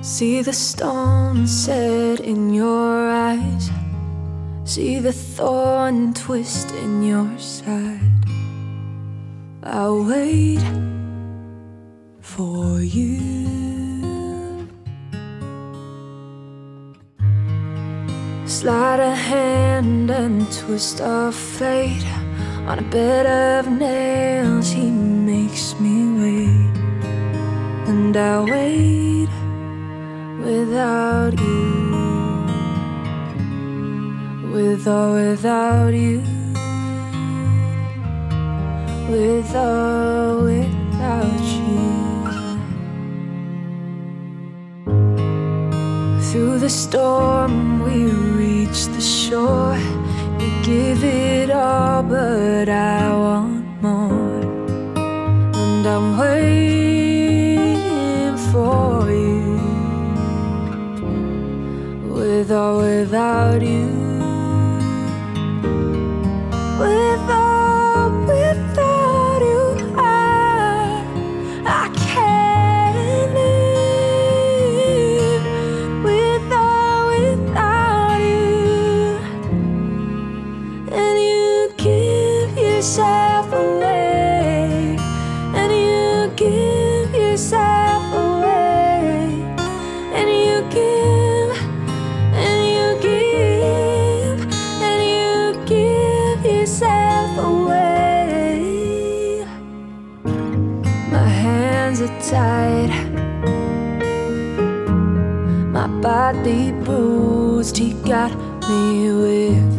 See the stone set in your eyes, see the thorn twist in your side. I'll wait for you. Slide a hand and twist of fate. On a bed of nails he makes me wait, and I'll wait without you, with or without you, with or without you. Through the storm we reach the shore. You give it all, but I want more, and I'm waiting for you, with or without you, with or without you. I can't live with or without you. And you give yourself away, and you give yourself away, and you give, and you give, and you give yourself away. My hands are tied, my body bruised. He got me with